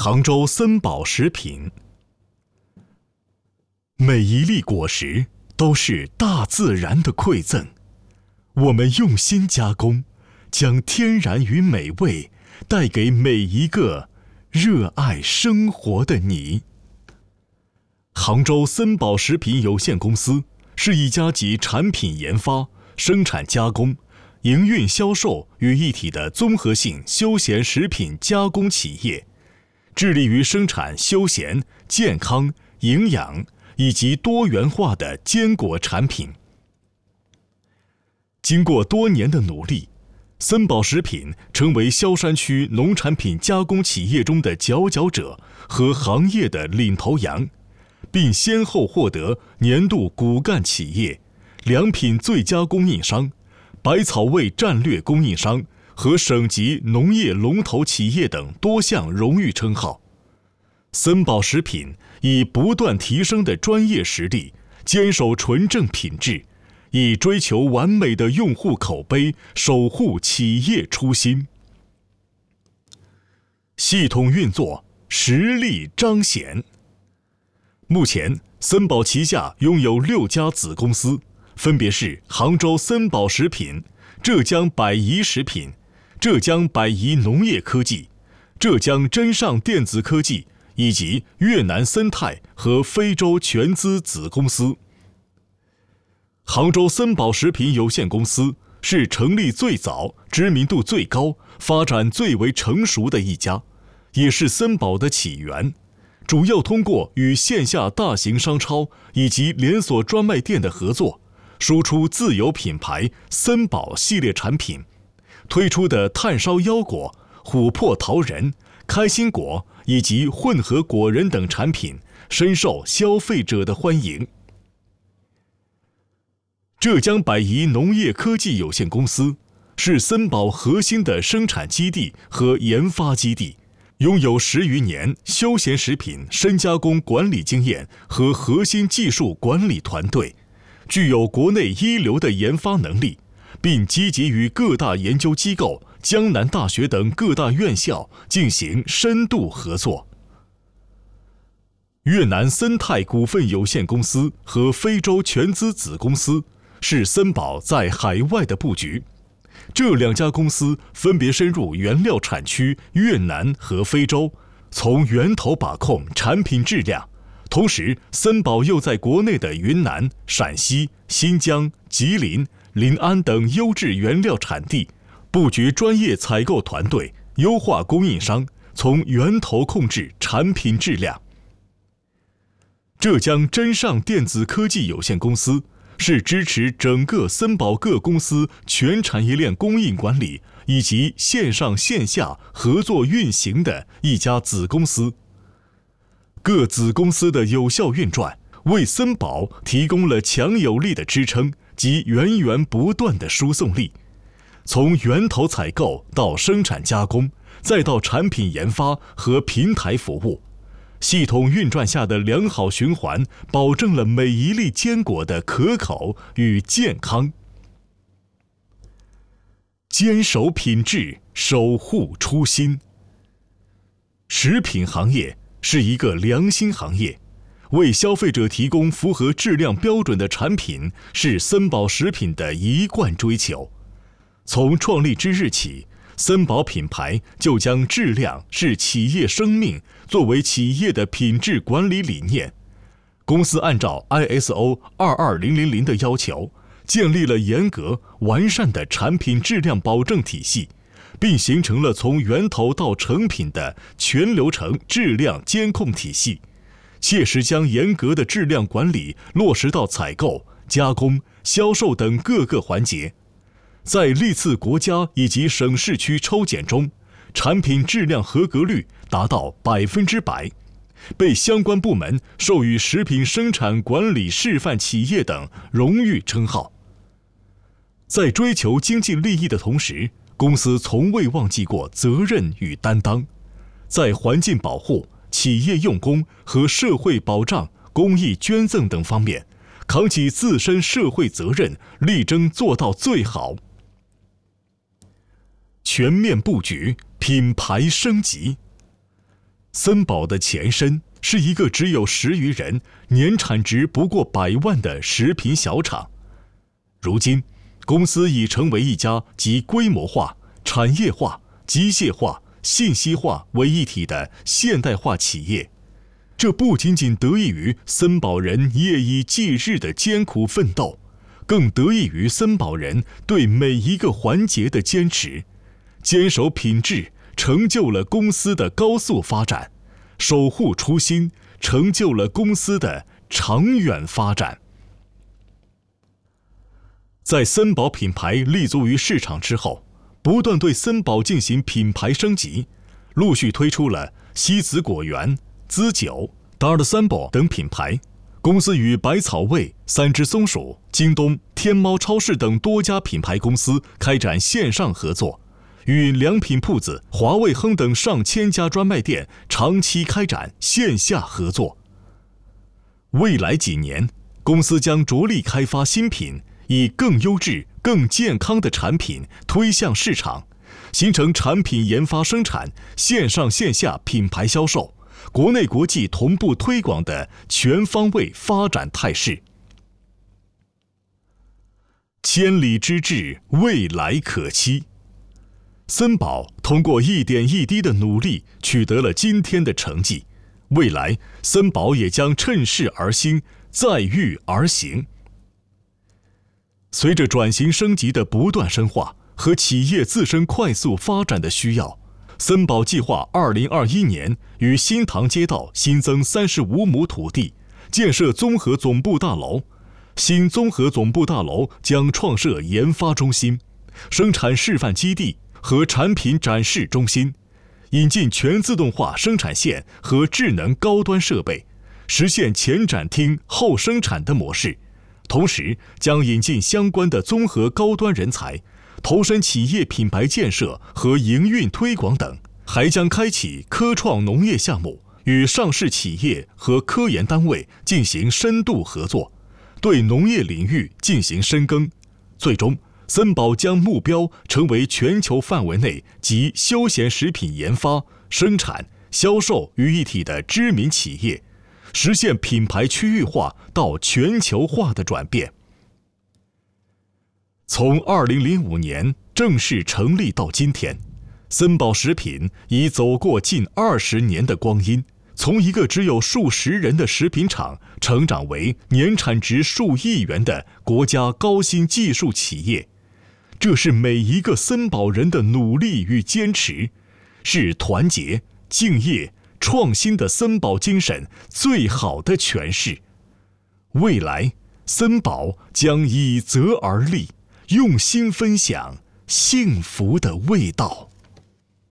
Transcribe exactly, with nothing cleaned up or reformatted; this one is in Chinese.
杭州森宝食品。每一粒果实都是大自然的馈赠，我们用心加工，将天然与美味带给每一个热爱生活的你。杭州森宝食品有限公司是一家集产品研发、生产加工、营运销售于一体的综合性休闲食品加工企业，致力于生产休闲、健康、营养以及多元化的坚果产品。经过多年的努力，森宝食品成为萧山区农产品加工企业中的佼佼者和行业的领头羊，并先后获得年度骨干企业、良品最佳供应商、百草味战略供应商和省级农业龙头企业等多项荣誉称号。森宝食品以不断提升的专业实力，坚守纯正品质，以追求完美的用户口碑，守护企业初心。系统运作，实力彰显。目前，森宝旗下拥有六家子公司，分别是杭州森宝食品、浙江百宜食品、浙江百宜农业科技、浙江真尚电子科技以及越南森泰和非洲全资子公司。杭州森宝食品有限公司是成立最早、知名度最高、发展最为成熟的一家，也是森宝的起源。主要通过与线下大型商超以及连锁专卖店的合作，输出自有品牌森宝系列产品，推出的炭烧腰果、琥珀桃仁、开心果以及混合果仁等产品深受消费者的欢迎。浙江百宜农业科技有限公司是森宝核心的生产基地和研发基地，拥有十余年休闲食品深加工管理经验和核心技术管理团队，具有国内一流的研发能力，并积极与各大研究机构、江南大学等各大院校进行深度合作。越南森泰股份有限公司和非洲全资子公司是森宝在海外的布局。这两家公司分别深入原料产区越南和非洲，从源头把控产品质量。同时，森宝又在国内的云南、陕西、新疆、吉林、临安等优质原料产地布局专业采购团队，优化供应商，从源头控制产品质量。浙江真尚电子科技有限公司是支持整个森宝各公司全产业链供应管理以及线上线下合作运行的一家子公司。各子公司的有效运转，为森宝提供了强有力的支撑及源源不断的输送力。从源头采购到生产加工，再到产品研发和平台服务，系统运转下的良好循环，保证了每一粒坚果的可口与健康。坚守品质，守护初心。食品行业是一个良心行业，为消费者提供符合质量标准的产品是森宝食品的一贯追求。从创立之日起，森宝品牌就将质量是企业生命作为企业的品质管理理念。公司按照 I S O 二二零零零的要求，建立了严格完善的产品质量保证体系，并形成了从源头到成品的全流程质量监控体系，切实将严格的质量管理落实到采购、加工、销售等各个环节。在历次国家以及省市区抽检中，产品质量合格率达到百分之百，被相关部门授予食品生产管理示范企业等荣誉称号。在追求经济利益的同时，公司从未忘记过责任与担当，在环境保护、企业用工和社会保障、公益捐赠等方面，扛起自身社会责任，力争做到最好。全面布局，品牌升级。 森宝的前身是一个只有十余人、年产值不过百万的食品小厂。如今，公司已成为一家集规模化、产业化、机械化、信息化为一体的现代化企业。这不仅仅得益于森宝人夜以继日的艰苦奋斗，更得益于森宝人对每一个环节的坚持，坚守品质，成就了公司的高速发展，守护初心，成就了公司的长远发展。在森宝品牌立足于市场之后，不断对森宝进行品牌升级，陆续推出了西子果园、滋酒、Dart Symbol 等品牌。公司与百草味、三只松鼠、京东、天猫超市等多家品牌公司开展线上合作，与良品铺子、华味亨等上千家专卖店长期开展线下合作。未来几年，公司将着力开发新品，以更优质、更健康的产品推向市场，形成产品研发生产、线上线下品牌销售、国内国际同步推广的全方位发展态势。千里之志，未来可期。森宝通过一点一滴的努力，取得了今天的成绩。未来，森宝也将趁势而兴，载誉而行。随着转型升级的不断深化和企业自身快速发展的需要，森宝计划二零二一年于新塘街道新增三十五亩土地，建设综合总部大楼。新综合总部大楼将创设研发中心、生产示范基地和产品展示中心，引进全自动化生产线和智能高端设备，实现前展厅后生产的模式。同时，将引进相关的综合高端人才，投身企业品牌建设和营运推广等，还将开启科创农业项目，与上市企业和科研单位进行深度合作，对农业领域进行深耕。最终，森宝将目标成为全球范围内集休闲食品研发、生产、销售于一体的知名企业，实现品牌区域化到全球化的转变。从二零零五年正式成立到今天，森宝食品已走过近二十年的光阴，从一个只有数十人的食品厂，成长为年产值数亿元的国家高新技术企业。这是每一个森宝人的努力与坚持，是团结、敬业、创新的森宝精神最好的诠释。未来，森宝将以泽而立，用心分享幸福的味道。